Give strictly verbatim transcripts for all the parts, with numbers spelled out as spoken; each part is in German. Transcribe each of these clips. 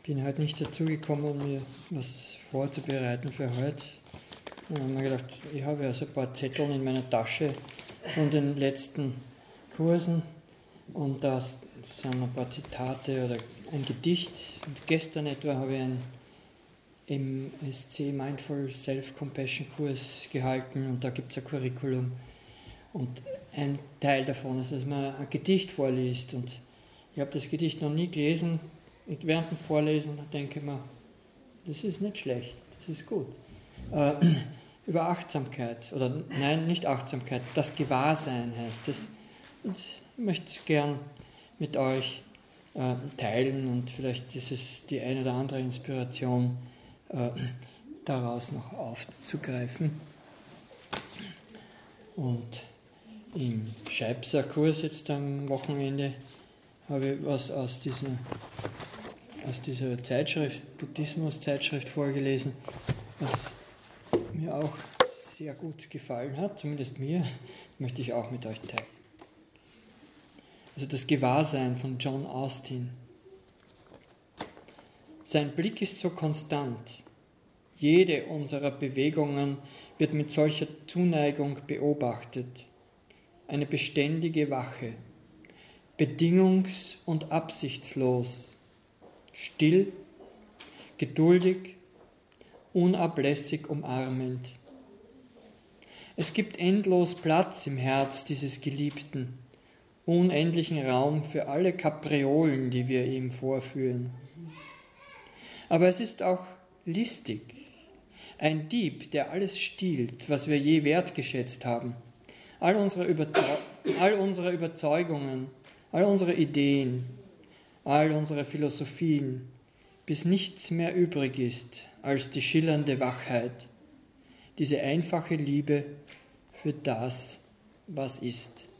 bin halt nicht dazu gekommen, mir was vorzubereiten für heute. Und habe mir gedacht, ich habe ja so ein paar Zettel in meiner Tasche von den letzten Kursen und da sind ein paar Zitate oder ein Gedicht. Und gestern etwa habe ich einen M S C Mindful Self-Compassion Kurs gehalten und da gibt es ein Curriculum. Und ein Teil davon ist, dass man ein Gedicht vorliest. Und ich habe das Gedicht noch nie gelesen. Und während dem Vorlesen denke ich mir, das ist nicht schlecht, das ist gut. Äh, über Achtsamkeit, oder nein, nicht Achtsamkeit, das Gewahrsein heißt es. Und ich möchte es gern mit euch äh, teilen und vielleicht ist es die eine oder andere Inspiration äh, daraus noch aufzugreifen. Und im Scheibser-Kurs jetzt am Wochenende habe ich was aus dieser, aus dieser Zeitschrift, Buddhismus-Zeitschrift vorgelesen, was mir auch sehr gut gefallen hat, zumindest mir, möchte ich auch mit euch teilen. Also das Gewahrsein von John Austin. Sein Blick ist so konstant. Jede unserer Bewegungen wird mit solcher Zuneigung beobachtet. Eine beständige Wache, bedingungs- und absichtslos, still, geduldig, unablässig umarmend. Es gibt endlos Platz im Herz dieses Geliebten, unendlichen Raum für alle Kapriolen, die wir ihm vorführen. Aber es ist auch listig, ein Dieb, der alles stiehlt, was wir je wertgeschätzt haben. All unsere, Überzeu- all unsere Überzeugungen, all unsere Ideen, all unsere Philosophien, bis nichts mehr übrig ist als die schillernde Wachheit, diese einfache Liebe für das, was ist.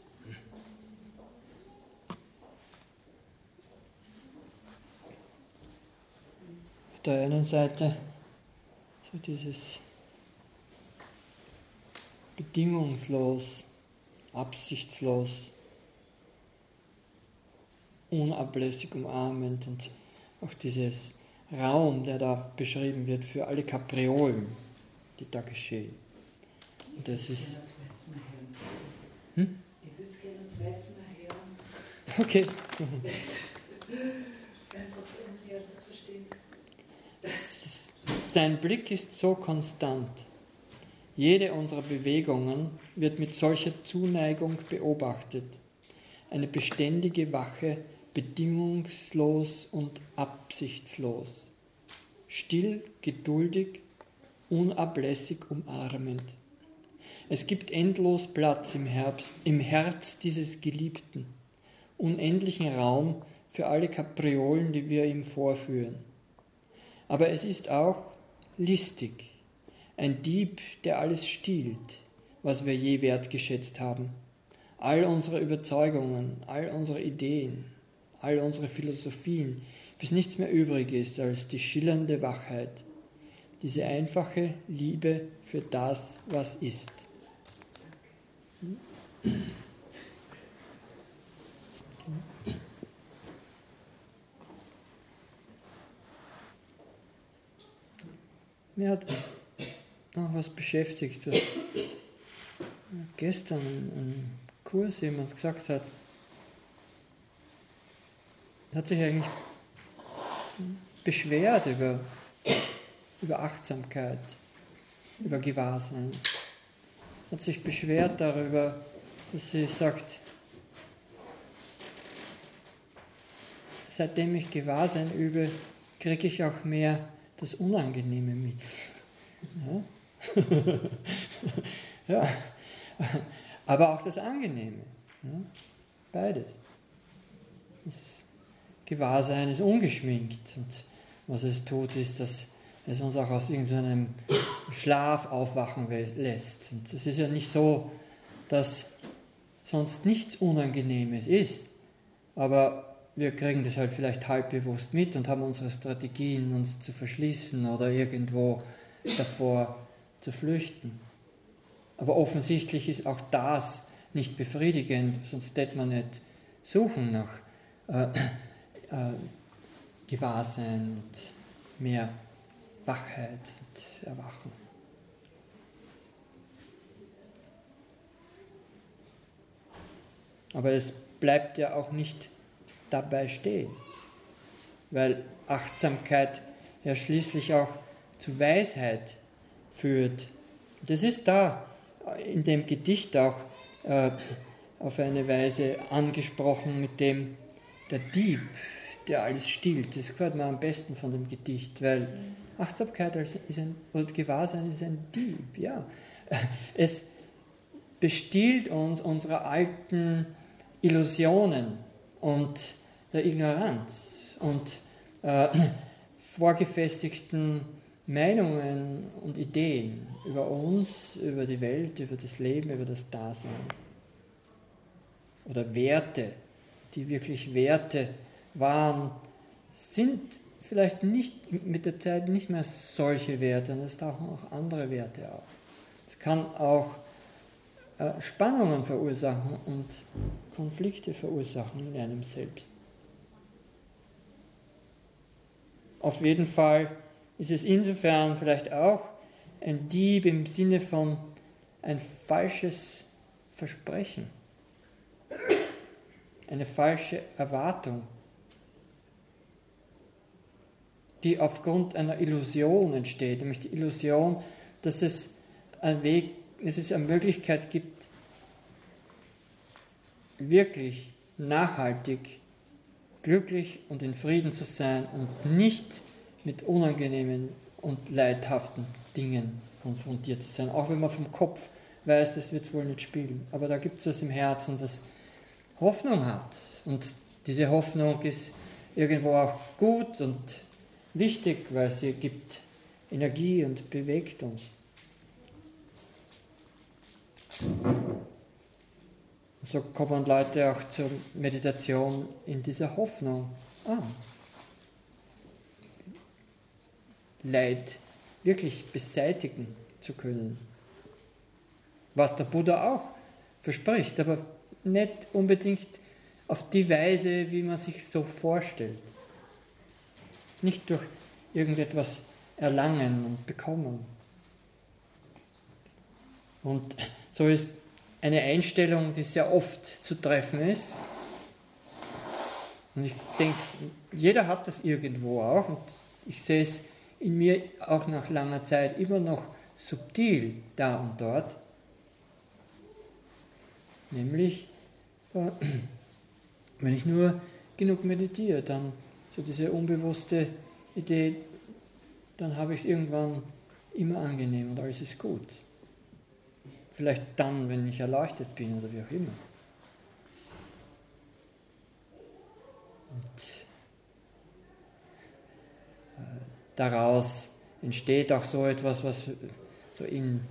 Auf der einen Seite so dieses bedingungslos, absichtslos, unablässig umarmend und auch dieses Raum, der da beschrieben wird für alle Kapriolen, die da geschehen. Und das ist... Hm? Ich würde es gerne ein zweites Mal hören. Okay. Einfach um mehr zu verstehen. Sein Blick ist so konstant. Jede unserer Bewegungen wird mit solcher Zuneigung beobachtet. Eine beständige Wache, bedingungslos und absichtslos. Still, geduldig, unablässig umarmend. Es gibt endlos Platz im, Herbst, im Herz dieses Geliebten, unendlichen Raum für alle Kapriolen, die wir ihm vorführen. Aber es ist auch listig, ein Dieb, der alles stiehlt, was wir je wertgeschätzt haben. All unsere Überzeugungen, all unsere Ideen, all unsere Philosophien, bis nichts mehr übrig ist als die schillernde Wachheit, diese einfache Liebe für das, was ist. Mir hat noch was beschäftigt, was gestern im Kurs jemand gesagt hat. Hat sich eigentlich beschwert über, über Achtsamkeit, über Gewahrsein. Hat sich beschwert darüber, dass sie sagt, seitdem ich Gewahrsein übe, kriege ich auch mehr das Unangenehme mit. Ja? Ja. Aber auch das Angenehme. Ja? Beides. Das Gewahrsein ist ungeschminkt. Und was es tut, ist, dass es uns auch aus irgendeinem Schlaf aufwachen lässt. Und es ist ja nicht so, dass sonst nichts Unangenehmes ist. Aber wir kriegen das halt vielleicht halbbewusst mit und haben unsere Strategien, uns zu verschließen oder irgendwo davor zu flüchten. Aber offensichtlich ist auch das nicht befriedigend, sonst hätte man nicht suchen nach äh, äh, Gewahrsein und mehr Wachheit und Erwachen. Aber es bleibt ja auch nicht dabei stehen, weil Achtsamkeit ja schließlich auch zu Weisheit führt. Das ist da in dem Gedicht auch äh, auf eine Weise angesprochen, mit dem der Dieb, der alles stiehlt. Das gehört mir am besten von dem Gedicht, weil Achtsamkeit ist ein, und Gewahrsein ist ein Dieb. Ja. Es bestiehlt uns unsere alten Illusionen und der Ignoranz und äh, vorgefestigten Meinungen und Ideen über uns, über die Welt, über das Leben, über das Dasein. Oder Werte, die wirklich Werte waren, sind vielleicht nicht mit der Zeit nicht mehr solche Werte, und es tauchen auch andere Werte auf. Es kann auch äh, Spannungen verursachen und Konflikte verursachen in einem selbst. Auf jeden Fall ist es insofern vielleicht auch ein Dieb im Sinne von ein falsches Versprechen, eine falsche Erwartung, die aufgrund einer Illusion entsteht, nämlich die Illusion, dass es einen Weg, dass es eine Möglichkeit gibt, wirklich nachhaltig glücklich und in Frieden zu sein und nicht mit unangenehmen und leidhaften Dingen konfrontiert zu sein. Auch wenn man vom Kopf weiß, das wird es wohl nicht spielen. Aber da gibt es was im Herzen, das Hoffnung hat. Und diese Hoffnung ist irgendwo auch gut und wichtig, weil sie gibt Energie und bewegt uns. So kommen Leute auch zur Meditation in dieser Hoffnung an. Leid wirklich beseitigen zu können. Was der Buddha auch verspricht, aber nicht unbedingt auf die Weise, wie man sich so vorstellt. Nicht durch irgendetwas erlangen und bekommen. Und so ist eine Einstellung, die sehr oft zu treffen ist. Und ich denke, jeder hat das irgendwo auch. Und ich sehe es in mir auch nach langer Zeit immer noch subtil da und dort. Nämlich, wenn ich nur genug meditiere, dann so diese unbewusste Idee, dann habe ich es irgendwann immer angenehm und alles ist gut. Vielleicht dann, wenn ich erleuchtet bin oder wie auch immer. Und äh, daraus entsteht auch so etwas, was so in,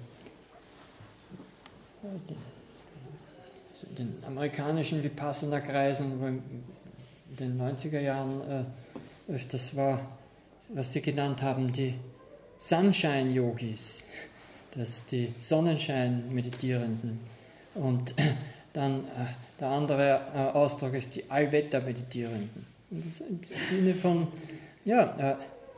äh, also in den amerikanischen Vipassana-Kreisen, wo in den neunziger Jahren äh, öfters war, was sie genannt haben, die Sunshine-Yogis. Das die Sonnenschein-Meditierenden. Und dann äh, der andere äh, Ausdruck ist die Allwetter-Meditierenden. Und das im Sinne von, ja, äh,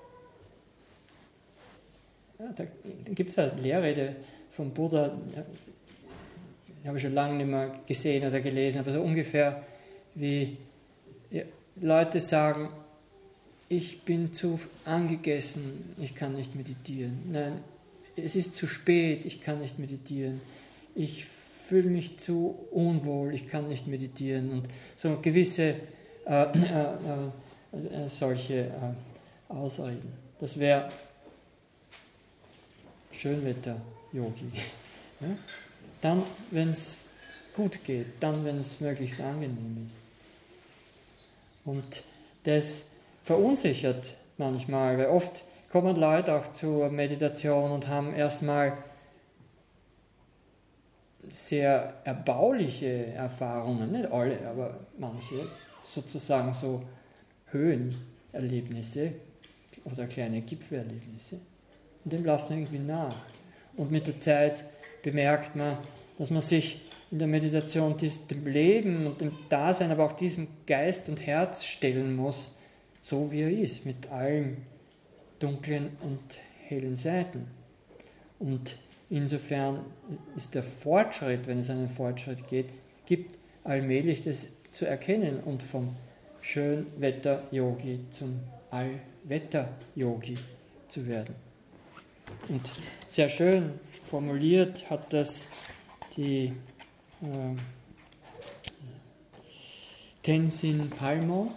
ja da gibt es eine Lehrrede vom Buddha, ja, die habe ich schon lange nicht mehr gesehen oder gelesen, aber so ungefähr wie ja, Leute sagen, ich bin zu angegessen, ich kann nicht meditieren. Nein, es ist zu spät, ich kann nicht meditieren. Ich fühle mich zu unwohl, ich kann nicht meditieren. Und so gewisse äh, äh, äh, solche äh, Ausreden. Das wäre Schönwetter-Yogi. Ja? Dann, wenn es gut geht, dann, wenn es möglichst angenehm ist. Und das verunsichert manchmal, weil oft kommen Leute auch zur Meditation und haben erstmal sehr erbauliche Erfahrungen, nicht alle, aber manche, sozusagen so Höhenerlebnisse oder kleine Gipfelerlebnisse. Und dem läuft man irgendwie nach. Und mit der Zeit bemerkt man, dass man sich in der Meditation dem Leben und dem Dasein, aber auch diesem Geist und Herz stellen muss, so wie er ist, mit allen dunklen und hellen Seiten. Und insofern ist der Fortschritt, wenn es einen Fortschritt geht, gibt, allmählich das zu erkennen und vom Schönwetter-Yogi zum Allwetter-Yogi zu werden. Und sehr schön formuliert hat das die äh, Tenzin Palmo,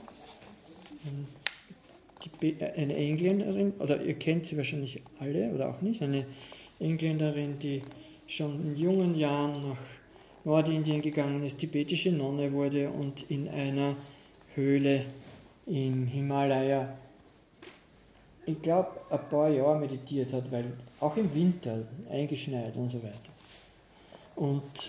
die, eine Engländerin, oder ihr kennt sie wahrscheinlich alle oder auch nicht, eine Engländerin, die schon in jungen Jahren nach Nordindien gegangen ist, tibetische Nonne wurde und in einer Höhle im Himalaya, ich glaube, ein paar Jahre meditiert hat, weil auch im Winter eingeschneit und so weiter. Und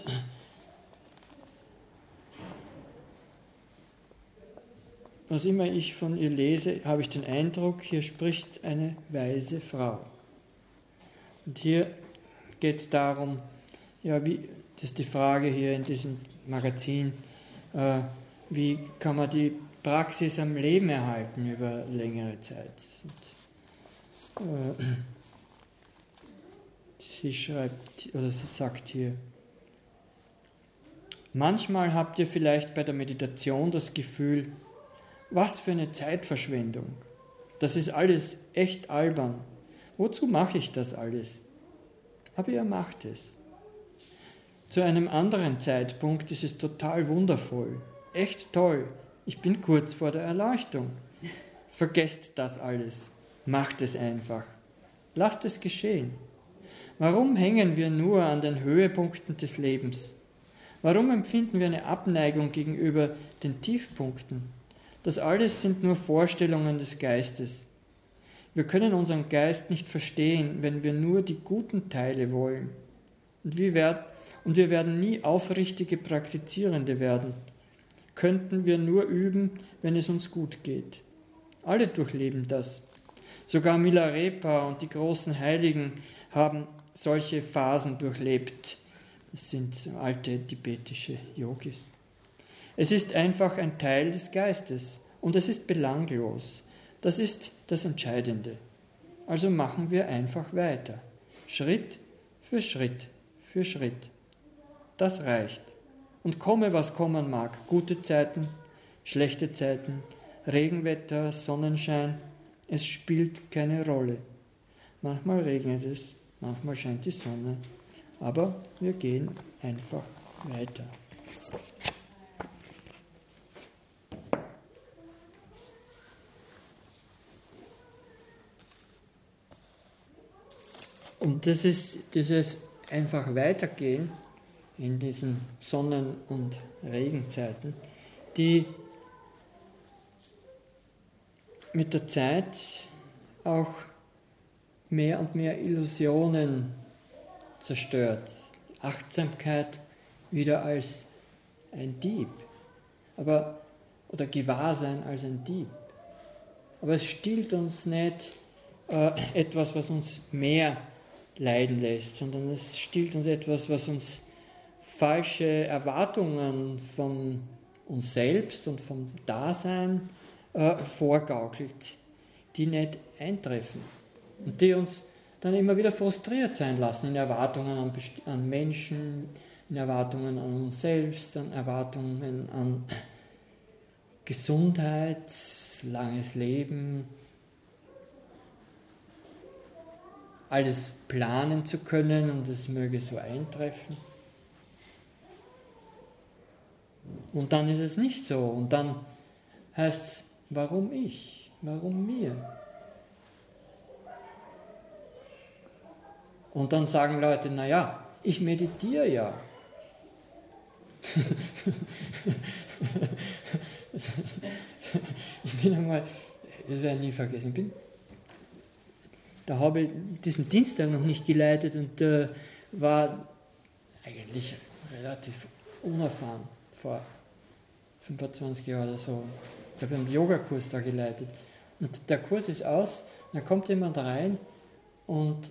was immer ich von ihr lese, habe ich den Eindruck, hier spricht eine weise Frau. Und hier geht es darum, ja, wie, das ist die Frage hier in diesem Magazin, äh, wie kann man die Praxis am Leben erhalten über längere Zeit. Und, äh, sie schreibt, oder sie sagt hier, manchmal habt ihr vielleicht bei der Meditation das Gefühl, was für eine Zeitverschwendung. Das ist alles echt albern. Wozu mache ich das alles? Aber ihr macht es. Zu einem anderen Zeitpunkt ist es total wundervoll. Echt toll. Ich bin kurz vor der Erleuchtung. Vergesst das alles. Macht es einfach. Lasst es geschehen. Warum hängen wir nur an den Höhepunkten des Lebens? Warum empfinden wir eine Abneigung gegenüber den Tiefpunkten? Das alles sind nur Vorstellungen des Geistes. Wir können unseren Geist nicht verstehen, wenn wir nur die guten Teile wollen. Und wir, werd, und wir werden nie aufrichtige Praktizierende werden. Könnten wir nur üben, wenn es uns gut geht. Alle durchleben das. Sogar Milarepa und die großen Heiligen haben solche Phasen durchlebt. Das sind alte tibetische Yogis. Es ist einfach ein Teil des Geistes und es ist belanglos. Das ist das Entscheidende. Also machen wir einfach weiter. Schritt für Schritt für Schritt. Das reicht. Und komme, was kommen mag. Gute Zeiten, schlechte Zeiten, Regenwetter, Sonnenschein. Es spielt keine Rolle. Manchmal regnet es, manchmal scheint die Sonne. Aber wir gehen einfach weiter. Und das ist dieses einfach weitergehen in diesen Sonnen- und Regenzeiten, die mit der Zeit auch mehr und mehr Illusionen zerstört. Achtsamkeit wieder als ein Dieb, aber, oder Gewahrsein als ein Dieb. Aber es stiehlt uns nicht äh, etwas, was uns mehr leiden lässt, sondern es stiehlt uns etwas, was uns falsche Erwartungen von uns selbst und vom Dasein äh, vorgaukelt, die nicht eintreffen und die uns dann immer wieder frustriert sein lassen in Erwartungen an, an Menschen, in Erwartungen an uns selbst, an Erwartungen an Gesundheit, langes Leben, alles planen zu können und es möge so eintreffen. Und dann ist es nicht so. Und dann heißt es, warum ich? Warum mir? Und dann sagen Leute, naja, ich meditiere ja. Ich bin einmal, das werde ich nie vergessen, ich bin Da habe ich diesen Dienstag noch nicht geleitet und äh, war eigentlich relativ unerfahren vor fünfundzwanzig Jahren oder so. Ich habe einen Yogakurs da geleitet. Und der Kurs ist aus, und dann kommt jemand rein und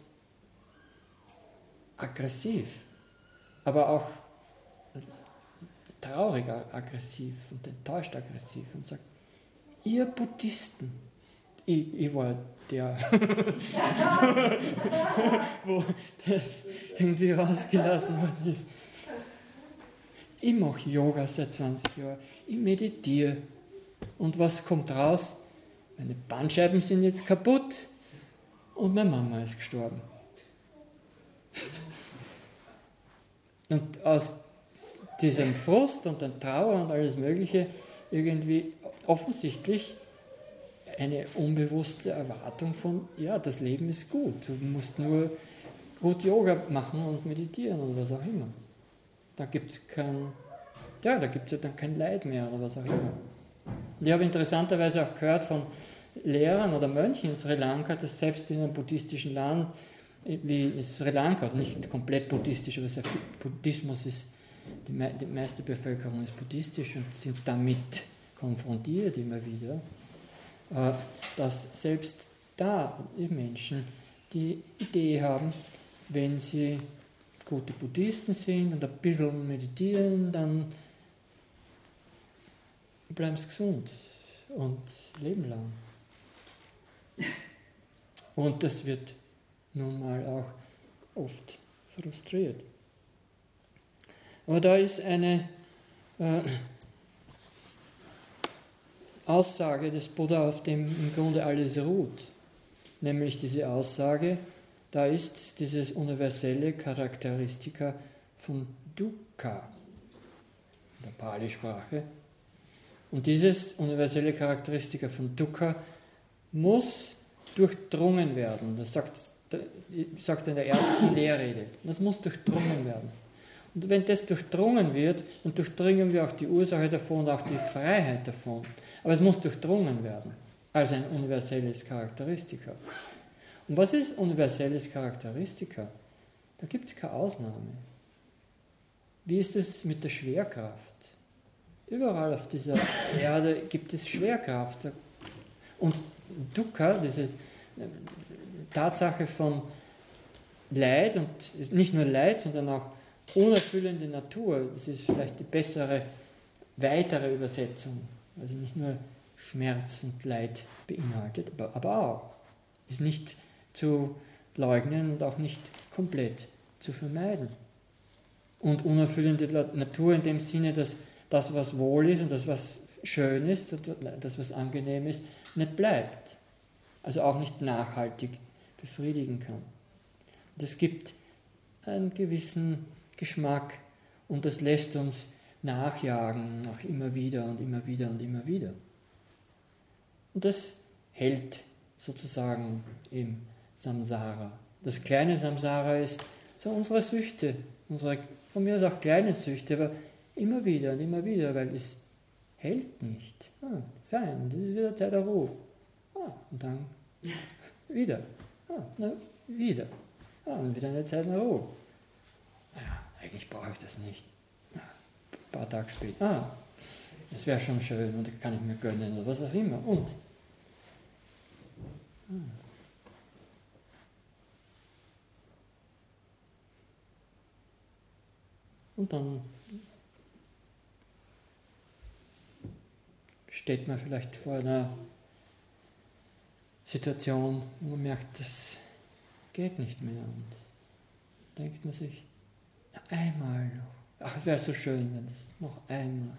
aggressiv, aber auch traurig aggressiv und enttäuscht aggressiv und sagt, ihr Buddhisten, ich, ich war der, wo das irgendwie rausgelassen worden ist. Ich mache Yoga seit zwanzig Jahren, ich meditiere. Und was kommt raus? Meine Bandscheiben sind jetzt kaputt und meine Mama ist gestorben. Und aus diesem Frust und der Trauer und alles Mögliche irgendwie offensichtlich eine unbewusste Erwartung von, ja, das Leben ist gut, du musst nur gut Yoga machen und meditieren oder was auch immer. Da gibt es kein, ja, da gibt es ja dann kein Leid mehr oder was auch immer. Und ich habe interessanterweise auch gehört von Lehrern oder Mönchen in Sri Lanka, dass selbst in einem buddhistischen Land wie in Sri Lanka, nicht komplett buddhistisch, aber sehr viel Buddhismus ist, die, me die meiste Bevölkerung ist buddhistisch und sind damit konfrontiert immer wieder, äh, dass selbst da die Menschen die Idee haben, wenn sie gute Buddhisten sind und ein bisschen meditieren, dann bleiben sie gesund und leben lang. Und das wird nun mal auch oft frustriert. Aber da ist eine äh, Aussage des Buddha, auf dem im Grunde alles ruht, nämlich diese Aussage, da ist dieses universelle Charakteristika von Dukkha, in der Pali-Sprache. Und dieses universelle Charakteristika von Dukkha muss durchdrungen werden. Das sagt, sagt er in der ersten Lehrrede. Das muss durchdrungen werden. Und wenn das durchdrungen wird, dann durchdringen wir auch die Ursache davon und auch die Freiheit davon. Aber es muss durchdrungen werden, als ein universelles Charakteristika. Und was ist universelles Charakteristika? Da gibt es keine Ausnahme. Wie ist es mit der Schwerkraft? Überall auf dieser Erde gibt es Schwerkraft. Und Dukkha, diese Tatsache von Leid, und nicht nur Leid, sondern auch unerfüllende Natur, das ist vielleicht die bessere, weitere Übersetzung. Also nicht nur Schmerz und Leid beinhaltet, aber, aber auch. Ist nicht zu leugnen und auch nicht komplett zu vermeiden. Und unerfüllende Natur in dem Sinne, dass das, was wohl ist und das, was schön ist, das, was angenehm ist, nicht bleibt. Also auch nicht nachhaltig befriedigen kann. Das gibt einen gewissen Geschmack und das lässt uns nachjagen, auch immer wieder und immer wieder und immer wieder. Und das hält sozusagen im Samsara. Das kleine Samsara ist so unsere Süchte, unsere, von mir aus auch kleine Süchte, aber immer wieder und immer wieder, weil es hält nicht. Ah, fein, das ist wieder Zeit der Ruhe. Ah, und dann wieder. Ah, na, wieder. Ah, und wieder eine Zeit der Ruhe. Naja, eigentlich brauche ich das nicht. Ah, ein paar Tage später. Ah, das wäre schon schön und das kann ich mir gönnen oder was auch immer. Und? Ah. Und dann steht man vielleicht vor einer Situation, wo man merkt, das geht nicht mehr. Und denkt man sich, einmal noch. Ach, es wäre so schön, wenn es noch einmal.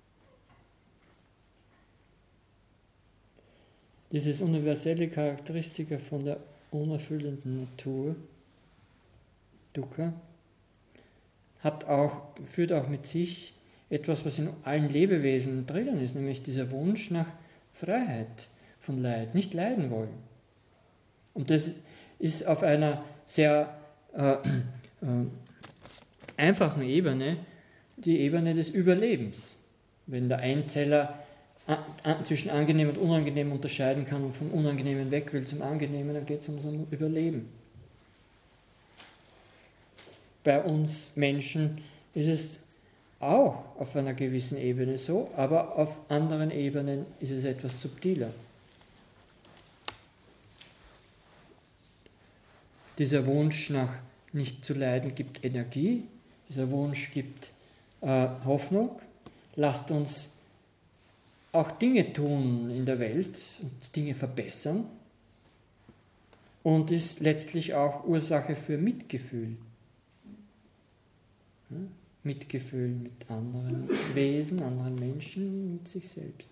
Dieses universelle Charakteristika von der unerfüllenden Natur, Dukkha, hat auch, führt auch mit sich etwas, was in allen Lebewesen drinnen ist, nämlich dieser Wunsch nach Freiheit von Leid, nicht leiden wollen. Und das ist auf einer sehr äh, äh, einfachen Ebene, die Ebene des Überlebens. Wenn der Einzeller an, an, zwischen angenehm und unangenehm unterscheiden kann und vom Unangenehmen weg will zum Angenehmen, dann geht es um so ein Überleben. Bei uns Menschen ist es auch auf einer gewissen Ebene so, aber auf anderen Ebenen ist es etwas subtiler. Dieser Wunsch nach nicht zu leiden gibt Energie, dieser Wunsch gibt äh, Hoffnung. Lasst uns auch Dinge tun in der Welt und Dinge verbessern und ist letztlich auch Ursache für Mitgefühl. Ja? Mitgefühl mit anderen Wesen, anderen Menschen, mit sich selbst.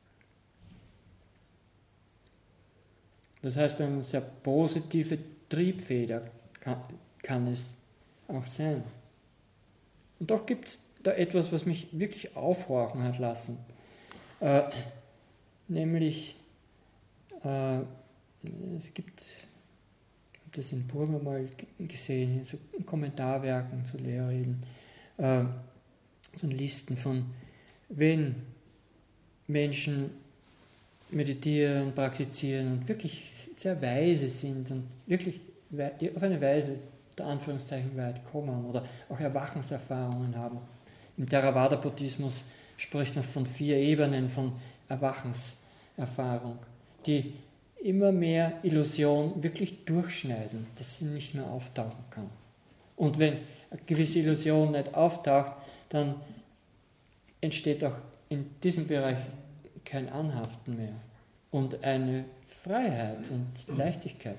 Das heißt, eine sehr positive Triebfeder kann, kann es auch sein. Und doch gibt es da etwas, was mich wirklich aufhorchen hat lassen. Äh, nämlich, äh, es gibt, ich habe das in Burma mal gesehen, so Kommentarwerken zu Lehrreden, äh, so Listen von, wenn Menschen meditieren, praktizieren und wirklich sehr weise sind und wirklich auf eine Weise, unter Anführungszeichen, weit kommen oder auch Erwachenserfahrungen haben. Im Theravada-Buddhismus spricht man von vier Ebenen von Erwachenserfahrung, die immer mehr Illusion wirklich durchschneiden, dass sie nicht mehr auftauchen kann. Und wenn eine gewisse Illusion nicht auftaucht, dann entsteht auch in diesem Bereich kein Anhaften mehr und eine Freiheit und Leichtigkeit.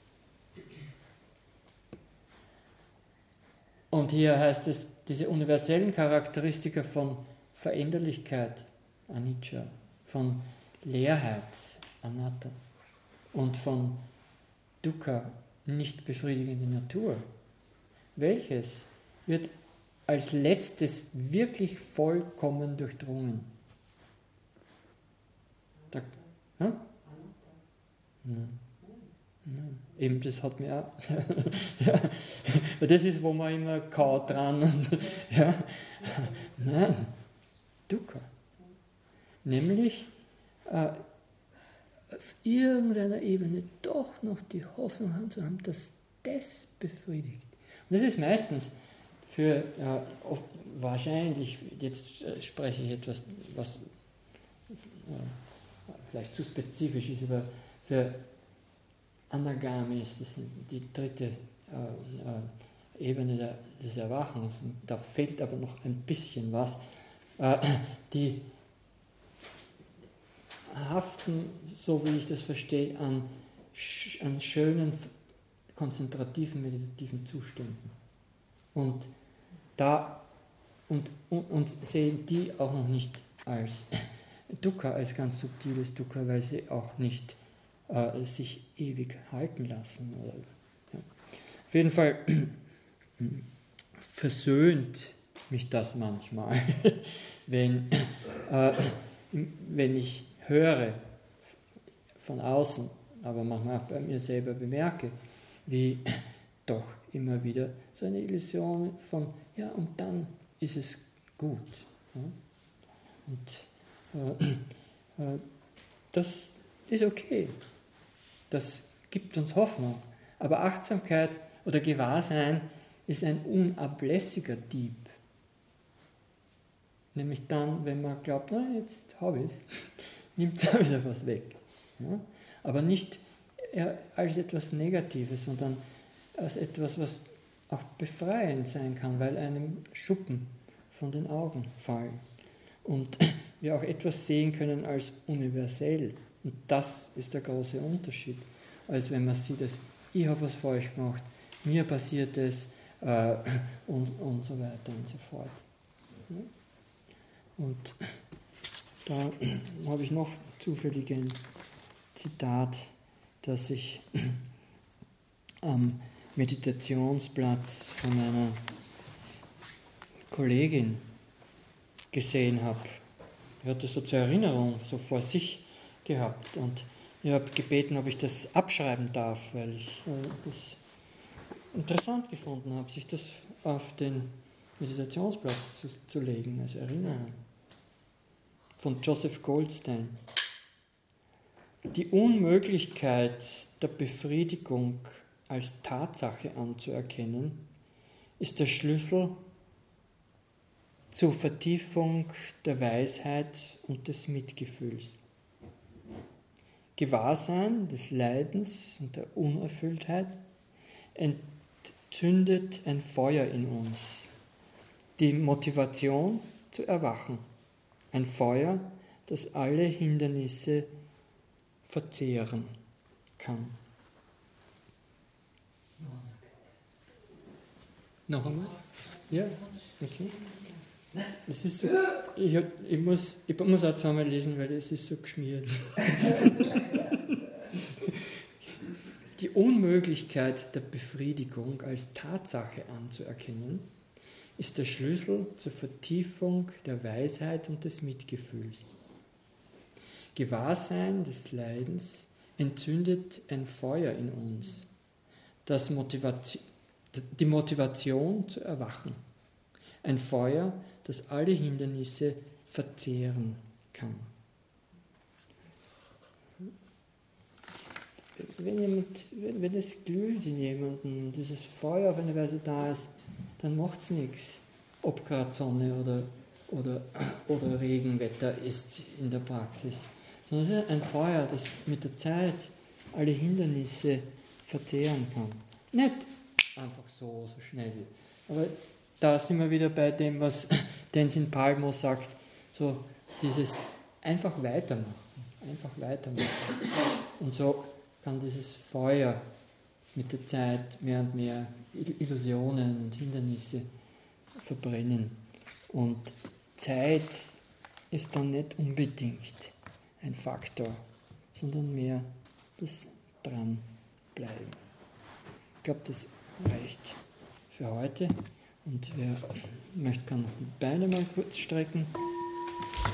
Und hier heißt es, diese universellen Charakteristika von Veränderlichkeit, Anicca, von Leerheit, Anatta, und von Dukkha, nicht befriedigende Natur. Welches wird als letztes wirklich vollkommen durchdrungen? Da, ja? Nein. Nein. Eben, das hat mir auch. Ja, das ist, wo man immer kaut dran. Und, ja. Nein, Dukkha. Nämlich äh, auf irgendeiner Ebene doch noch die Hoffnung haben zu haben, dass das befriedigt. Und das ist meistens für, äh, oft, wahrscheinlich, jetzt äh, spreche ich etwas, was äh, vielleicht zu spezifisch ist, aber für Anagami ist das die dritte äh, äh, Ebene der, des Erwachens. Und da fehlt aber noch ein bisschen was. Äh, die haften, so wie ich das verstehe, an, an schönen, konzentrativen, meditativen Zuständen. Und, da, und, und, und sehen die auch noch nicht als Dukkha, als ganz subtiles Dukkha, weil sie auch nicht äh, sich ewig halten lassen. Oder, ja. Auf jeden Fall versöhnt mich das manchmal, wenn, äh, wenn ich höre von außen, aber manchmal auch bei mir selber bemerke, wie doch immer wieder so eine Illusion von, ja, und dann ist es gut. Ja? Und äh, äh, das ist okay. Das gibt uns Hoffnung. Aber Achtsamkeit oder Gewahrsein ist ein unablässiger Dieb. Nämlich dann, wenn man glaubt, na, jetzt habe ich es, nimmt da wieder was weg. Ja? Aber nicht als etwas Negatives, sondern als etwas, was auch befreiend sein kann, weil einem Schuppen von den Augen fallen. Und wir auch etwas sehen können als universell. Und das ist der große Unterschied, als wenn man sieht, dass ich habe was falsch gemacht, mir passiert es äh, und, und so weiter und so fort. Ja? Und da habe ich noch zufällig ein Zitat, das ich am Meditationsplatz von einer Kollegin gesehen habe. Ich hatte so zur Erinnerung so vor sich gehabt und ich habe gebeten, ob ich das abschreiben darf, weil ich äh, das interessant gefunden habe, sich das auf den Meditationsplatz zu, zu legen, als Erinnerung. Von Joseph Goldstein. Die Unmöglichkeit der Befriedigung als Tatsache anzuerkennen, ist der Schlüssel zur Vertiefung der Weisheit und des Mitgefühls. Gewahrsein des Leidens und der Unerfülltheit entzündet ein Feuer in uns, die Motivation zu erwachen. Ein Feuer, das alle Hindernisse verzehren kann. Noch einmal? Ja, okay. Das ist so, ich, ich, muss, ich muss auch zweimal lesen, weil es ist so geschmiert. Die Unmöglichkeit der Befriedigung als Tatsache anzuerkennen, ist der Schlüssel zur Vertiefung der Weisheit und des Mitgefühls. Gewahrsein des Leidens entzündet ein Feuer in uns, das Motivation, die Motivation zu erwachen. Ein Feuer, das alle Hindernisse verzehren kann. Wenn, jemand, wenn, wenn es glüht in jemandem, dieses Feuer auf eine Weise da ist, dann macht es nichts, ob gerade Sonne oder, oder, oder Regenwetter ist in der Praxis. Sondern es ist ein Feuer, das mit der Zeit alle Hindernisse verzehren kann. Nicht einfach so, so schnell. Aber da sind wir wieder bei dem, was Tenzin Palmo sagt, so dieses einfach weitermachen, einfach weitermachen. Und so kann dieses Feuer mit der Zeit mehr und mehr Illusionen und Hindernisse verbrennen. Und Zeit ist dann nicht unbedingt ein Faktor, sondern mehr das Dranbleiben. Ich glaube, das reicht für heute. Und wer möchte, kann noch die Beine mal kurz strecken.